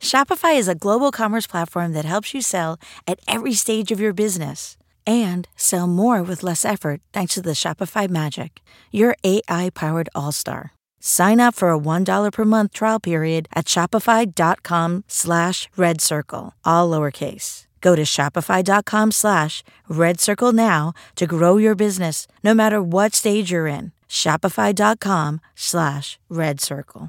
Shopify is a global commerce platform that helps you sell at every stage of your business and sell more with less effort thanks to the Shopify Magic, your AI-powered all-star. Sign up for a $1 per month trial period at shopify.com/redcircle, all lowercase. Go to shopify.com/redcircle now to grow your business no matter what stage you're in. Shopify.com/redcircle.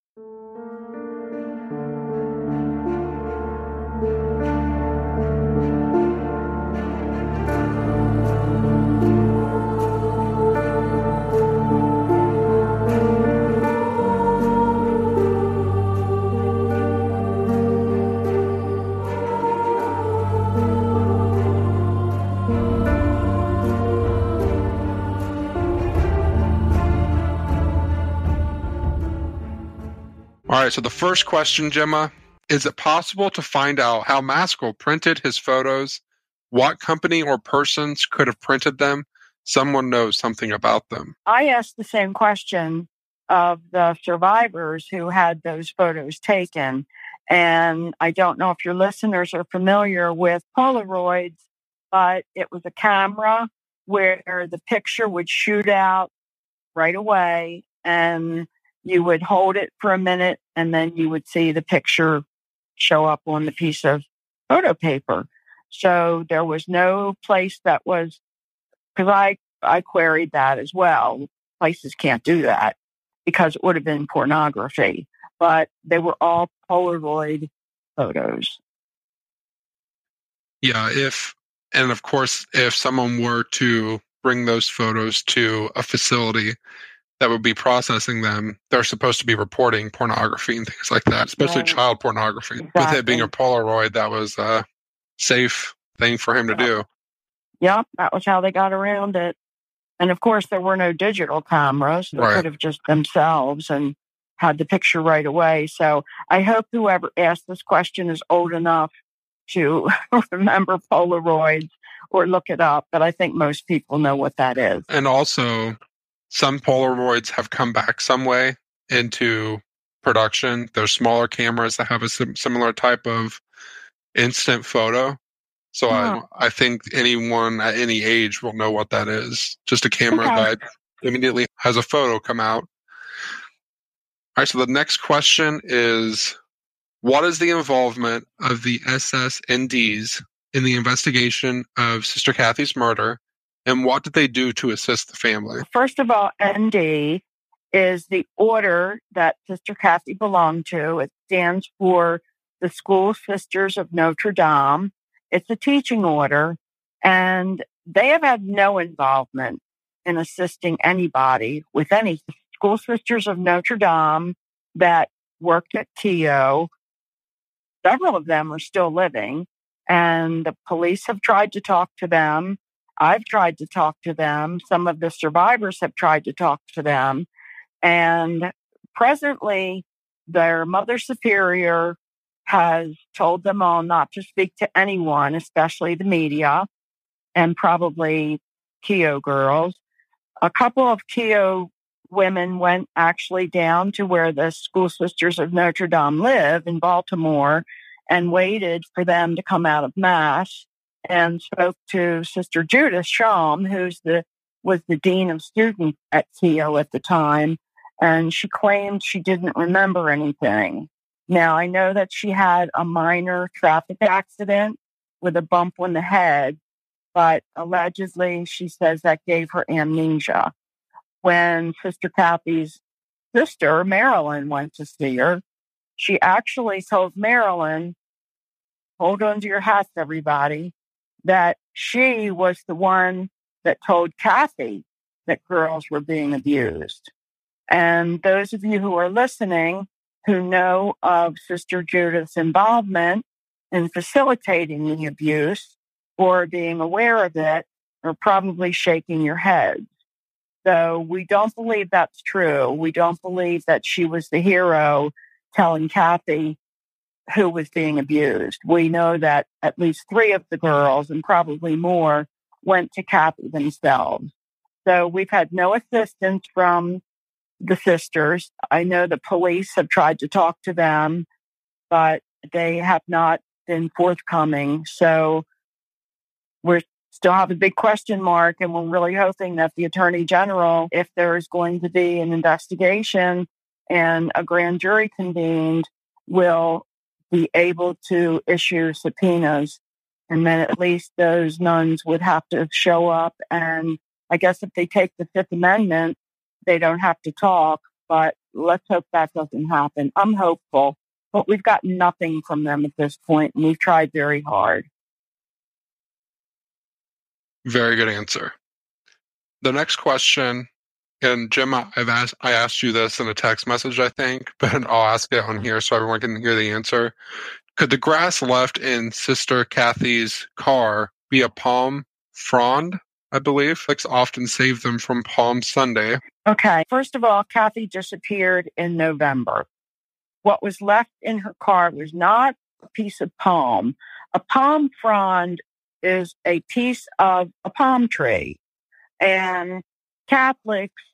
All right, so the first question, Gemma, is it possible to find out how Maskell printed his photos? What company or persons could have printed them? Someone knows something about them. I asked the same question of the survivors who had those photos taken. And I don't know if your listeners are familiar with Polaroids, but it was a camera where the picture would shoot out right away and you would hold it for a minute and then you would see the picture show up on the piece of photo paper. So there was no place that was, because I queried that as well. Places can't do that because it would have been pornography, but they were all Polaroid photos. Yeah, and of course, if someone were to bring those photos to a facility that would be processing them, they're supposed to be reporting pornography and things like that, especially Right. child pornography. Exactly. With it being a Polaroid, that was a safe thing for him to do. Yep, that was how they got around it. And of course, there were no digital cameras. They Right. could have just themselves and had the picture right away. So I hope whoever asked this question is old enough to remember Polaroids or look it up. But I think most people know what that is. And also, some Polaroids have come back some way into production. There's smaller cameras that have a similar type of instant photo. So I think anyone at any age will know what that is. Just a camera that immediately has a photo come out. All right, so the next question is, what is the involvement of the SSNDs in the investigation of Sister Kathy's murder, and what did they do to assist the family? First of all, ND is the order that Sister Kathy belonged to. It stands for the School Sisters of Notre Dame. It's a teaching order, and they have had no involvement in assisting anybody with any School Sisters of Notre Dame that worked at Keogh. Several of them are still living, and the police have tried to talk to them. I've tried to talk to them. Some of the survivors have tried to talk to them. And presently, their Mother Superior has told them all not to speak to anyone, especially the media and probably Keogh girls. A couple of Keogh women went actually down to where the School Sisters of Notre Dame live in Baltimore and waited for them to come out of Mass and spoke to Sister Judith Schaum, who was the Dean of Students at Keogh at the time. And she claimed she didn't remember anything. Now, I know that she had a minor traffic accident with a bump on the head, but allegedly she says that gave her amnesia. When Sister Kathy's sister, Marilyn, went to see her, she actually told Marilyn, hold on to your hats, everybody, that she was the one that told Kathy that girls were being abused. And those of you who are listening who know of Sister Judith's involvement in facilitating the abuse or being aware of it are probably shaking your heads. So we don't believe that's true. We don't believe that she was the hero telling Kathy who was being abused. We know that at least 3 of the girls, and probably more, went to Kathy themselves. So we've had no assistance from the sisters. I know the police have tried to talk to them, but they have not been forthcoming. So we still have a big question mark, and we're really hoping that the Attorney General, if there is going to be an investigation and a grand jury convened, will be able to issue subpoenas. And then at least those nuns would have to show up. And I guess if they take the Fifth Amendment, they don't have to talk. But let's hope that doesn't happen. I'm hopeful, but we've got nothing from them at this point, and we've tried very hard. Very good answer. The next question, and Jim, I asked you this in a text message, I think, but I'll ask it on here so everyone can hear the answer. Could the grass left in Sister Kathy's car be a palm frond? I believe Catholics often save them from Palm Sunday. Okay. First of all, Kathy disappeared in November. What was left in her car was not a piece of palm. A palm frond is a piece of a palm tree. And Catholics,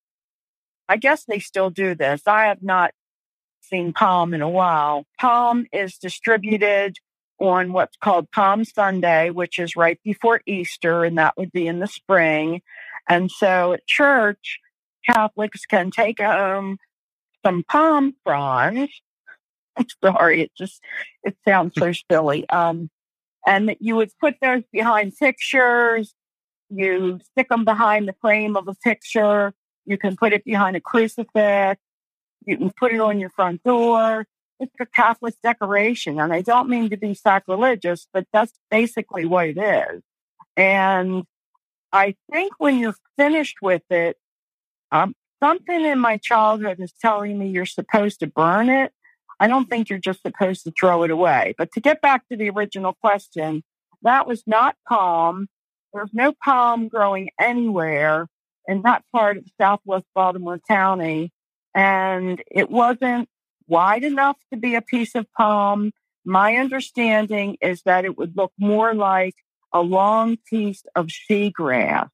I guess they still do this. I have not seen palm in a while. Palm is distributed on what's called Palm Sunday, which is right before Easter, and that would be in the spring. And so at church, Catholics can take home some palm fronds. I'm sorry, it sounds so silly. And you would put those behind pictures. You stick them behind the frame of a picture. You can put it behind a crucifix. You can put it on your front door. It's a Catholic decoration. And I don't mean to be sacrilegious, but that's basically what it is. And I think when you're finished with it, something in my childhood is telling me you're supposed to burn it. I don't think you're just supposed to throw it away. But to get back to the original question, that was not palm. There's no palm growing anywhere in that part of Southwest Baltimore County. And it wasn't wide enough to be a piece of palm. My understanding is that it would look more like a long piece of seagrass.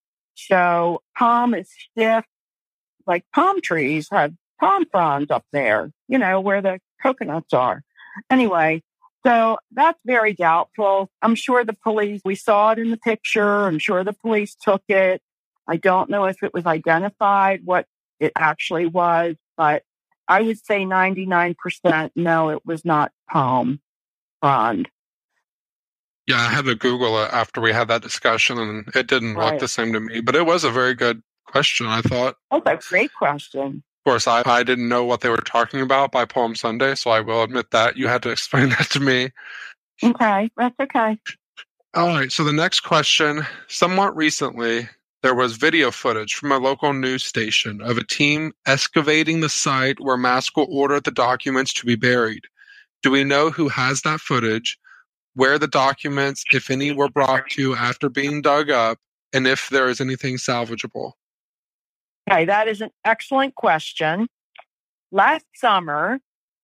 So palm is stiff, like palm trees have palm fronds up there, where the coconuts are. Anyway, so that's very doubtful. I'm sure the police, we saw it in the picture. I'm sure the police took it. I don't know if it was identified what it actually was, but I would say 99% no, it was not palm frond. Yeah, I had to Google it after we had that discussion, and it didn't look the same to me. But it was a very good question, I thought. Oh, that's a great question. Of course, I didn't know what they were talking about by Palm Sunday, so I will admit that. You had to explain that to me. Okay, that's okay. All right, so the next question. Somewhat recently, there was video footage from a local news station of a team excavating the site where Maskell ordered the documents to be buried. Do we know who has that footage, where the documents, if any, were brought to after being dug up, and if there is anything salvageable? Okay, that is an excellent question. Last summer,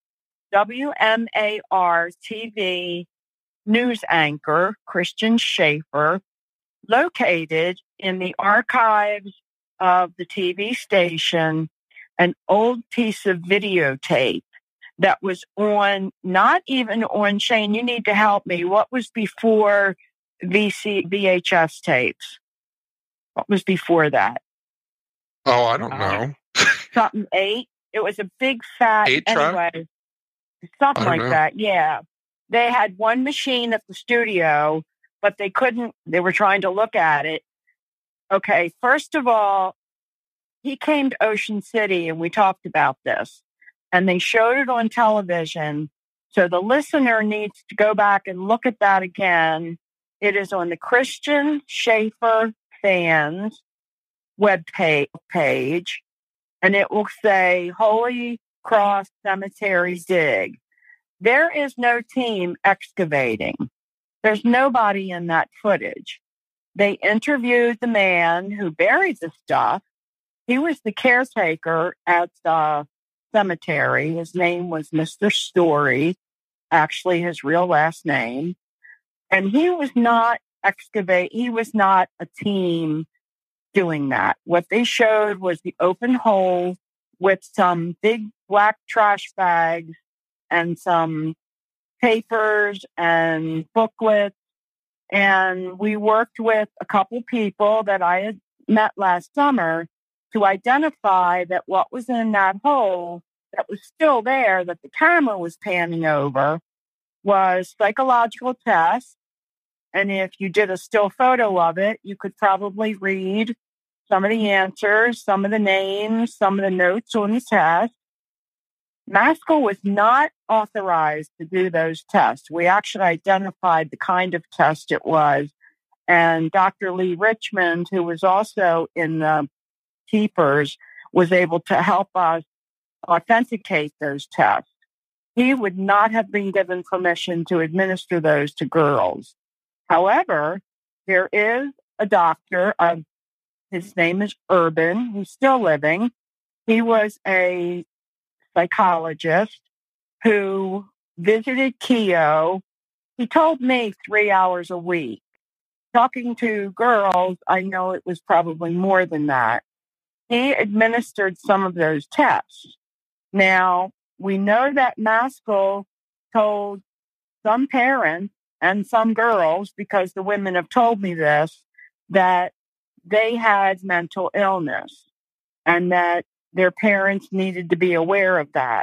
WMAR TV news anchor Christian Schaefer located in the archives of the TV station an old piece of videotape that was on, not even on, Shane, you need to help me. What was before VHS tapes? What was before that? Oh, I don't know. Something 8. It was a big fat, 8-track? anyway, something like that. Yeah. They had one machine at the studio, but they were trying to look at it. Okay. First of all, he came to Ocean City and we talked about this, and they showed it on television. So the listener needs to go back and look at that again. It is on the Christian Schaefer fans web page, and it will say Holy Cross Cemetery dig. There is no team excavating. There's nobody in that footage. They interviewed the man who buried the stuff. He was the caretaker at the cemetery. His name was Mr. Story, actually his real last name. And he was not he was not a team doing that. What they showed was the open hole with some big black trash bags and some papers and booklets. And we worked with a couple people that I had met last summer to identify that what was in that hole that was still there, that the camera was panning over, was psychological tests. And if you did a still photo of it, you could probably read some of the answers, some of the names, some of the notes on the test. Maskell was not authorized to do those tests. We actually identified the kind of test it was. And Dr. Lee Richmond, who was also in the keepers, was able to help us authenticate those tests. He would not have been given permission to administer those to girls. However, there is a doctor, his name is Urban, he's still living. He was a psychologist who visited Keogh. He told me 3 hours a week. Talking to girls, I know it was probably more than that. He administered some of those tests. Now, we know that Maskell told some parents and some girls, because the women have told me this, that they had mental illness and that their parents needed to be aware of that.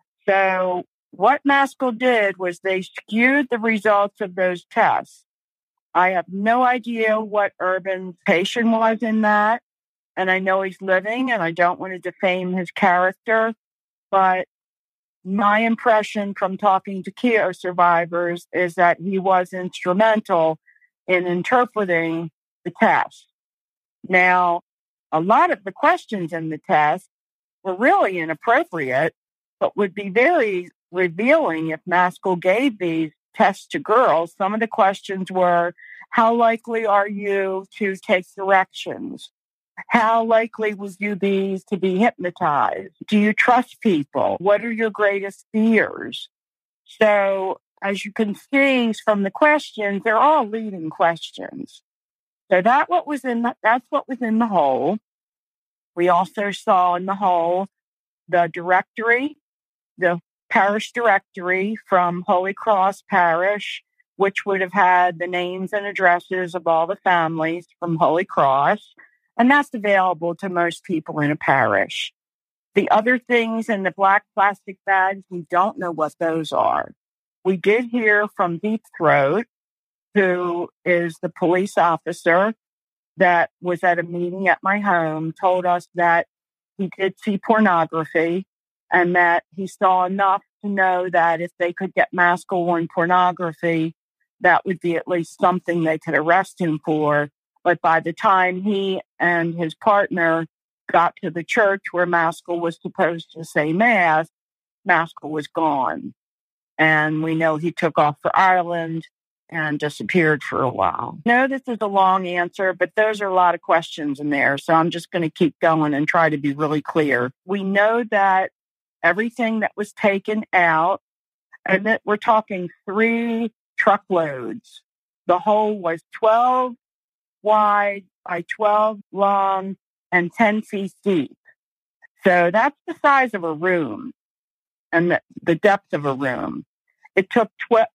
So what Maskell did was they skewed the results of those tests. I have no idea what Urban's patient was in that, and I know he's living, and I don't want to defame his character, but my impression from talking to Keogh survivors is that he was instrumental in interpreting the test. Now, a lot of the questions in the test were really inappropriate, but would be very revealing if Maskell gave these tests to girls. Some of the questions were, how likely are you to take directions? How likely would you be to be hypnotized? Do you trust people? What are your greatest fears? So as you can see from the questions, they're all leading questions. So that's what was in the hole. We also saw in the hole the directory, the parish directory from Holy Cross Parish, which would have had the names and addresses of all the families from Holy Cross. And that's available to most people in a parish. The other things in the black plastic bags, we don't know what those are. We did hear from Deep Throat, who is the police officer that was at a meeting at my home, told us that he did see pornography and that he saw enough to know that if they could get Maskell on pornography, that would be at least something they could arrest him for. But by the time he and his partner got to the church where Maskell was supposed to say Mass, Maskell was gone. And we know he took off for Ireland and disappeared for a while. I know this is a long answer, but those are a lot of questions in there. So I'm just going to keep going and try to be really clear. We know that everything that was taken out, and that we're talking 3 truckloads. The hole was 12 wide by 12 long and 10 feet deep. So that's the size of a room and the depth of a room. It took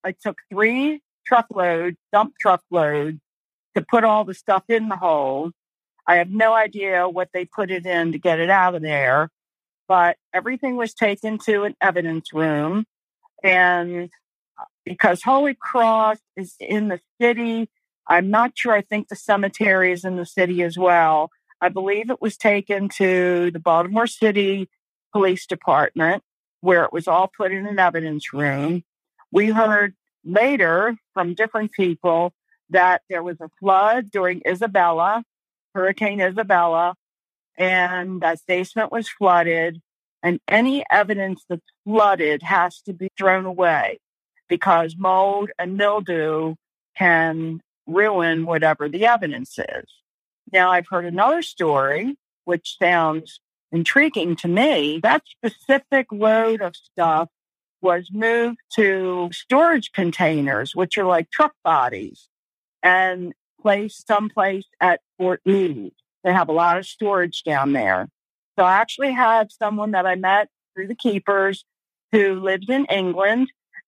3 dump truckloads to put all the stuff in the hole. I have no idea what they put it in to get it out of there, but everything was taken to an evidence room. And because Holy Cross is in the city, I'm not sure. I think the cemetery is in the city as well. I believe it was taken to the Baltimore City Police Department, where it was all put in an evidence room. We heard later from different people that there was a flood during Hurricane Isabella, and that basement was flooded, and any evidence that's flooded has to be thrown away because mold and mildew can ruin whatever the evidence is. Now, I've heard another story, which sounds intriguing to me. That specific load of stuff was moved to storage containers, which are like truck bodies, and placed someplace at Fort Meade. They have a lot of storage down there. So I actually had someone that I met through the keepers who lived in England,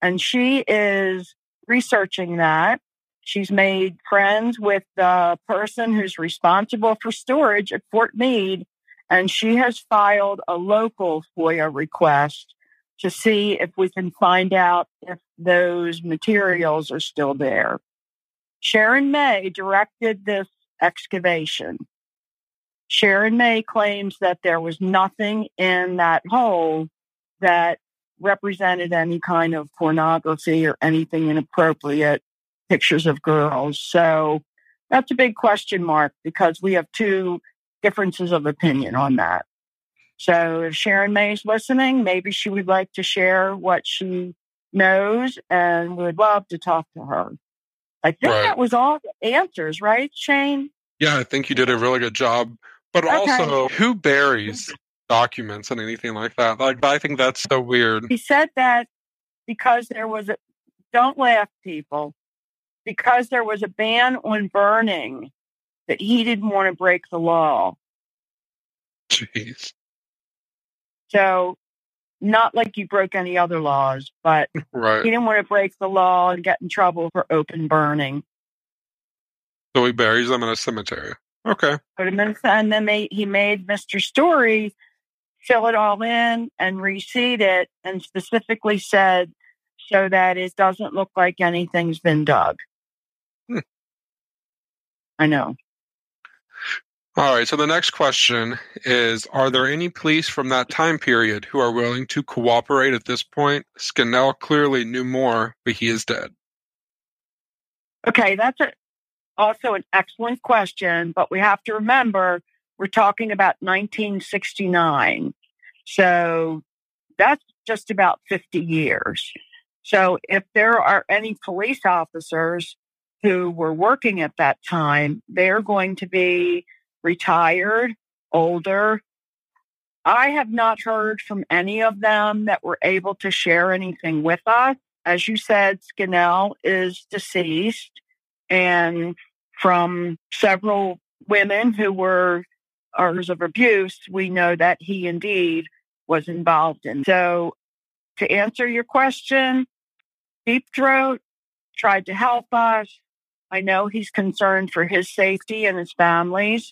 And she is researching that. She's made friends with the person who's responsible for storage at Fort Meade, and she has filed a local FOIA request to see if we can find out if those materials are still there. Sharon May directed this excavation. Sharon May claims that there was nothing in that hole that represented any kind of pornography or anything inappropriate, pictures of girls. So that's a big question mark because we have two differences of opinion on that. So if Sharon May is listening, maybe she would like to share what she knows, and we would love to talk to her. I think that was all the answers, right, Shane? Yeah, I think you did a really good job. But also, who buries documents and anything like that? Like, I think that's so weird. He said that because there was a, don't laugh, people, because there was a ban on burning, that he didn't want to break the law. Jeez. So, not like you broke any other laws, but he didn't want to break the law and get in trouble for open burning. So he buries them in a cemetery. Okay. And then he made Mr. Story fill it all in and reseed it, and specifically said so that it doesn't look like anything's been dug. I know. All right. So the next question is, are there any police from that time period who are willing to cooperate at this point? Scannell clearly knew more, but he is dead. Okay, that's also an excellent question, but we have to remember we're talking about 1969. So that's just about 50 years. So if there are any police officers who were working at that time, they're going to be retired, older. I have not heard from any of them that were able to share anything with us. As you said, Scannell is deceased, and from several women who were victims of abuse, we know that he indeed was involved in. So to answer your question, Deep Throat tried to help us. I know he's concerned for his safety and his family's.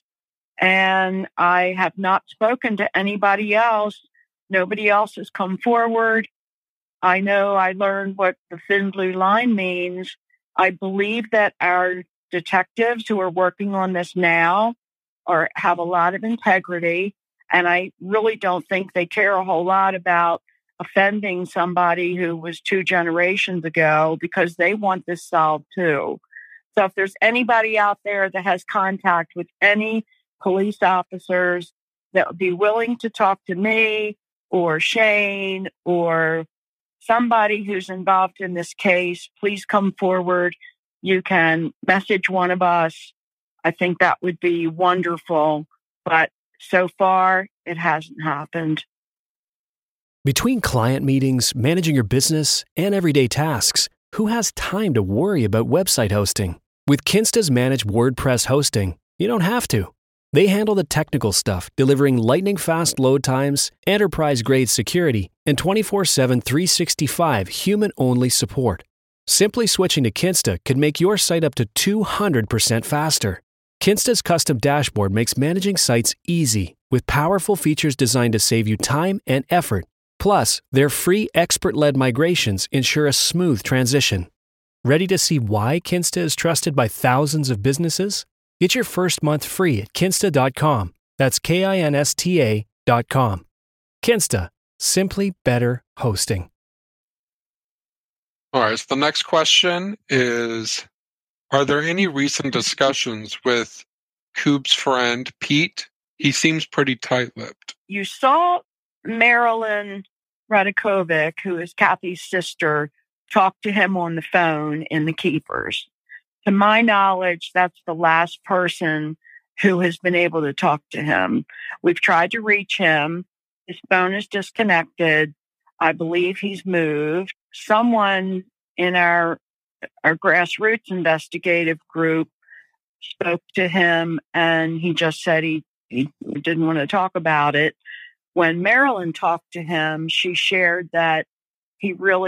And I have not spoken to anybody else. Nobody else has come forward. I know I learned what the thin blue line means. I believe that our detectives who are working on this now have a lot of integrity. And I really don't think they care a whole lot about offending somebody who was 2 generations ago, because they want this solved too. So if there's anybody out there that has contact with any police officers that would be willing to talk to me or Shane or somebody who's involved in this case, please come forward. You can message one of us. I think that would be wonderful. But so far, it hasn't happened. Between client meetings, managing your business, and everyday tasks, who has time to worry about website hosting? With Kinsta's managed WordPress hosting, you don't have to. They handle the technical stuff, delivering lightning-fast load times, enterprise-grade security, and 24/7 365 human-only support. Simply switching to Kinsta could make your site up to 200% faster. Kinsta's custom dashboard makes managing sites easy, with powerful features designed to save you time and effort. Plus, their free expert-led migrations ensure a smooth transition. Ready to see why Kinsta is trusted by thousands of businesses? Get your first month free at Kinsta.com. That's KINSTA.com. Kinsta. Simply better hosting. All right, so the next question is, are there any recent discussions with Coop's friend, Pete? He seems pretty tight-lipped. You saw Marilyn Radakovic, who is Kathy's sister, talk to him on the phone in the Keepers. To my knowledge, that's the last person who has been able to talk to him. We've tried to reach him. His phone is disconnected. I believe he's moved. Someone in our grassroots investigative group spoke to him, and he just said he didn't want to talk about it. When Marilyn talked to him, she shared that he really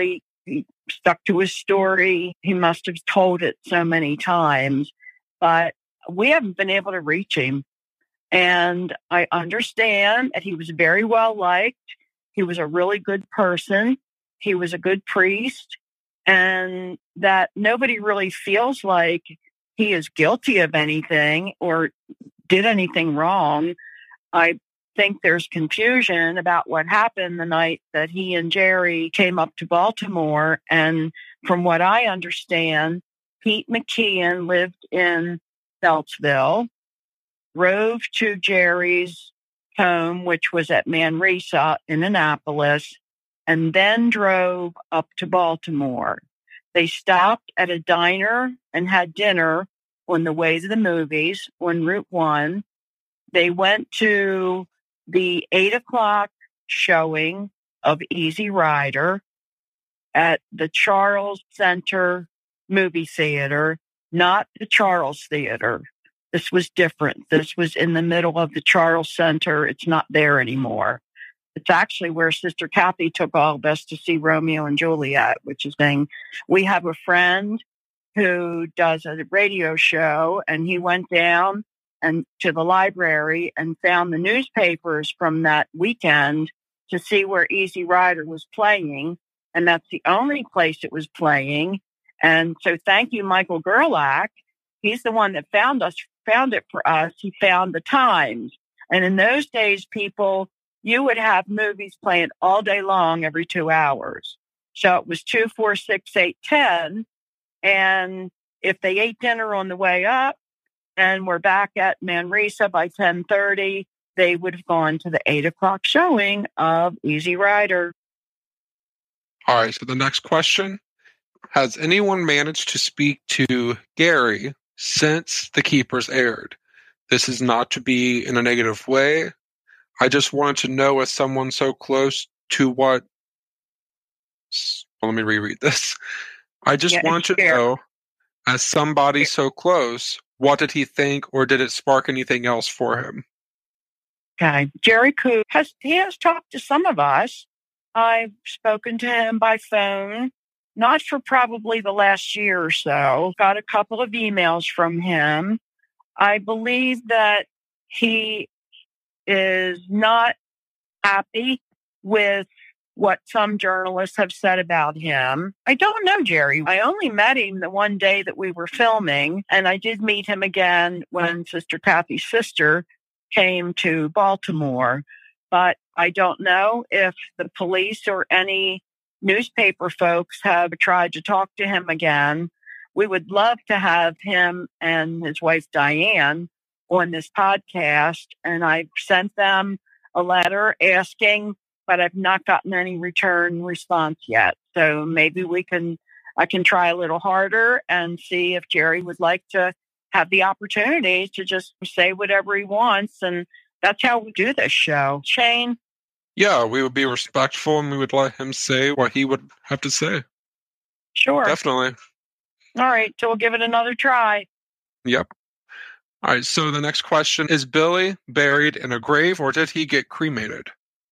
He stuck to his story. He must have told it so many times, but we haven't been able to reach him. And I understand that he was very well liked. He was a really good person. He was a good priest, and that nobody really feels like he is guilty of anything or did anything wrong. I think there's confusion about what happened the night that he and Jerry came up to Baltimore. And from what I understand, Pete McKeon lived in Beltsville, drove to Jerry's home, which was at Manresa in Annapolis, and then drove up to Baltimore. They stopped at a diner and had dinner on the way to the movies on Route 1. They went to the 8:00 showing of Easy Rider at the Charles Center movie theater, not the Charles Theater. This was different. This was in the middle of the Charles Center. It's not there anymore. It's actually where Sister Kathy took all of us to see Romeo and Juliet, which is saying we have a friend who does a radio show, and he went down and to the library and found the newspapers from that weekend to see where Easy Rider was playing. And that's the only place it was playing. And so thank you, Michael Gerlach. He's the one that found it for us. He found the times. And in those days, people, you would have movies playing all day long every 2 hours. So it was 2, 4, 6, 8, 10. And if they ate dinner on the way up and were back at Manresa by 10:30, they would have gone to the 8:00 showing of Easy Rider. All right, so the next question. Has anyone managed to speak to Gary since The Keepers aired? This is not to be in a negative way. I just wanted to know, as someone so close to what... Well, let me reread this. I just wanted to know, as somebody so close, what did he think, or did it spark anything else for him? Okay. Jerry Koo has talked to some of us. I've spoken to him by phone, not for probably the last year or so. Got a couple of emails from him. I believe that he is not happy with what some journalists have said about him. I don't know Jerry. I only met him the one day that we were filming, and I did meet him again when Sister Kathy's sister came to Baltimore. But I don't know if the police or any newspaper folks have tried to talk to him again. We would love to have him and his wife Diane on this podcast, and I've sent them a letter asking, but I've not gotten any return response yet. So maybe I can try a little harder and see if Jerry would like to have the opportunity to just say whatever he wants. And that's how we do this show. Shane? Yeah, we would be respectful and we would let him say what he would have to say. Sure. Definitely. All right, so we'll give it another try. Yep. All right, so the next question, is Billy buried in a grave or did he get cremated?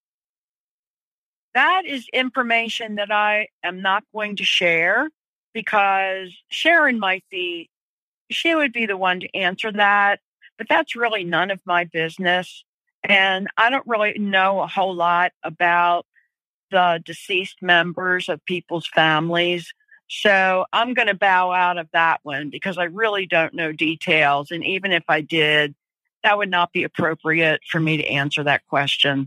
That is information that I am not going to share because Sharon she would be the one to answer that, but that's really none of my business. And I don't really know a whole lot about the deceased members of people's families. So I'm going to bow out of that one because I really don't know details. And even if I did, that would not be appropriate for me to answer that question.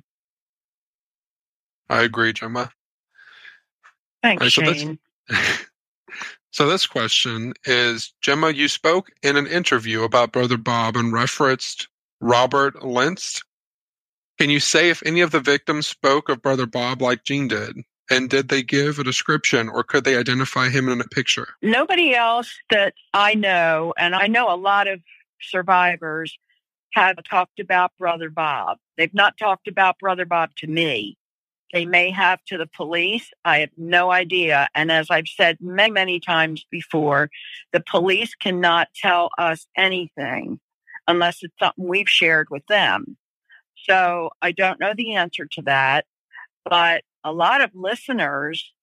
I agree, Gemma. Thanks, right, Shane. So this question is, Gemma, you spoke in an interview about Brother Bob and referenced Robert Lentz. Can you say if any of the victims spoke of Brother Bob like Jean did? And did they give a description or could they identify him in a picture? Nobody else that I know, and I know a lot of survivors, have talked about Brother Bob. They've not talked about Brother Bob to me. They may have to the police. I have no idea. And as I've said many, many times before, the police cannot tell us anything unless it's something we've shared with them. So I don't know the answer to that. But a lot of listeners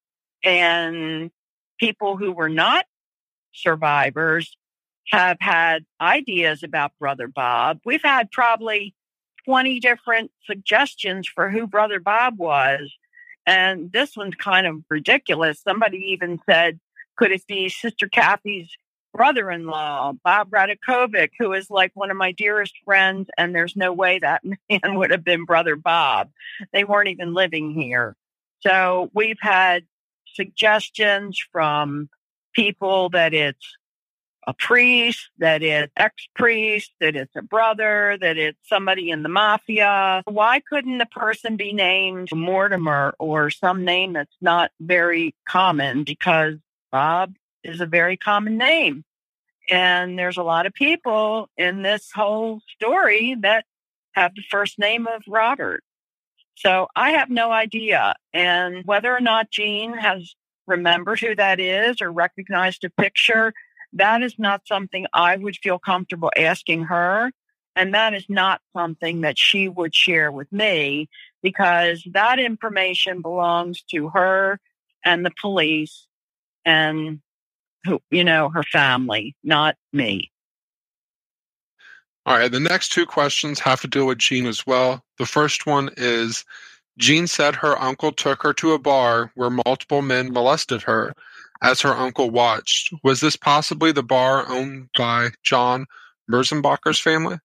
And people who were not survivors have had ideas about Brother Bob. We've had probably 20 different suggestions for who Brother Bob was. And this one's kind of ridiculous. Somebody even said, could it be Sister Kathy's brother-in-law, Bob Radakovic, who is like one of my dearest friends, and there's no way that man would have been Brother Bob. They weren't even living here. So we've had suggestions from people that it's a priest, that it's ex-priest, that it's a brother, that it's somebody in the mafia. Why couldn't the person be named Mortimer or some name that's not very common? Because Bob is a very common name. And there's a lot of people in this whole story that have the first name of Robert. So I have no idea. And whether or not Jean has remembered who that is or recognized a picture, that is not something I would feel comfortable asking her. And that is not something that she would share with me, because that information belongs to her and the police and her family, not me. All right. The next two questions have to do with Jean as well. The first one is, Jean said her uncle took her to a bar where multiple men molested her as her uncle watched. Was this possibly the bar owned by John Merzenbacher's family?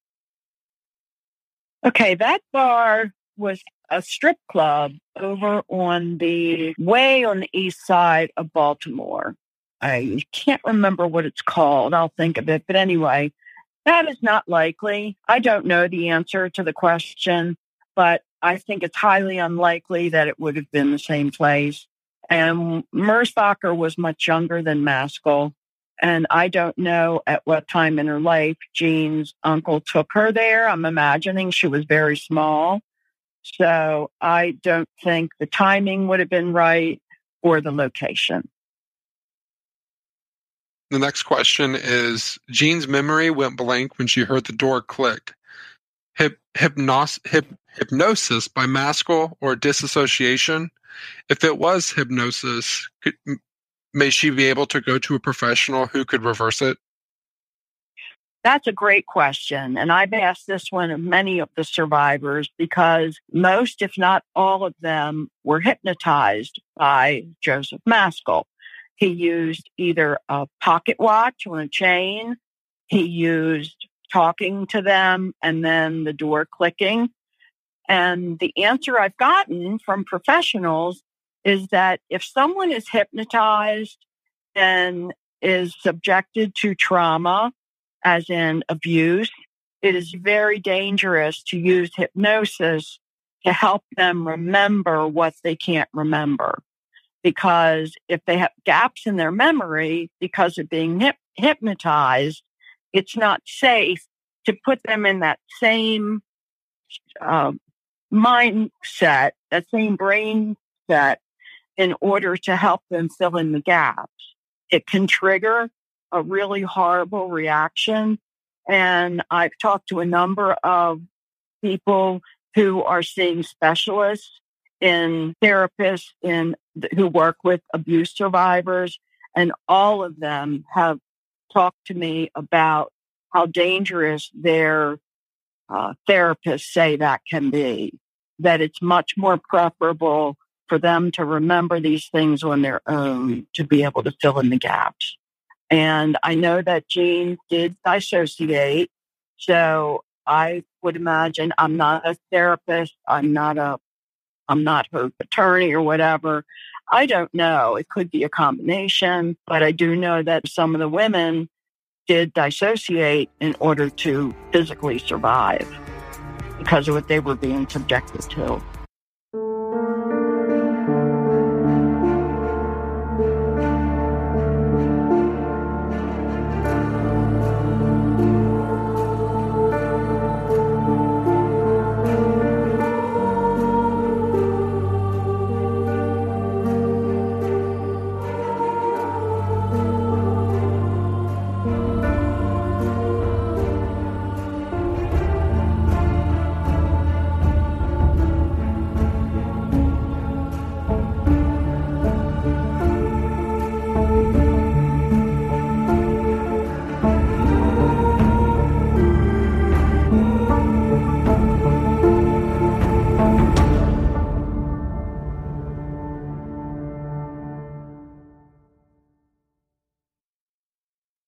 Okay, that bar was a strip club over on the east side of Baltimore. I can't remember what it's called. I'll think of it. But anyway, that is not likely. I don't know the answer to the question, but I think it's highly unlikely that it would have been the same place. And Merzbacher was much younger than Maskell. And I don't know at what time in her life Jean's uncle took her there. I'm imagining she was very small. So I don't think the timing would have been right or the location. The next question is, Jean's memory went blank when she heard the door click. Hypnosis by Maskell or disassociation? If it was hypnosis, may she be able to go to a professional who could reverse it? That's a great question. And I've asked this one of many of the survivors, because most, if not all of them, were hypnotized by Joseph Maskell. He used either a pocket watch on a chain. He used talking to them and then the door clicking. And the answer I've gotten from professionals is that if someone is hypnotized and is subjected to trauma, as in abuse, it is very dangerous to use hypnosis to help them remember what they can't remember. Because if they have gaps in their memory because of being hypnotized, it's not safe to put them in that same mindset, that same brain set, in order to help them fill in the gaps. It can trigger a really horrible reaction. And I've talked to a number of people who are seeing specialists in therapists who work with abuse survivors, and all of them have talked to me about how dangerous their therapists say that can be, that it's much more preferable for them to remember these things on their own to be able to fill in the gaps. And I know that Jean did dissociate, so I would imagine, I'm not a therapist, I'm not her attorney or whatever. I don't know. It could be a combination, but I do know that some of the women did dissociate in order to physically survive because of what they were being subjected to.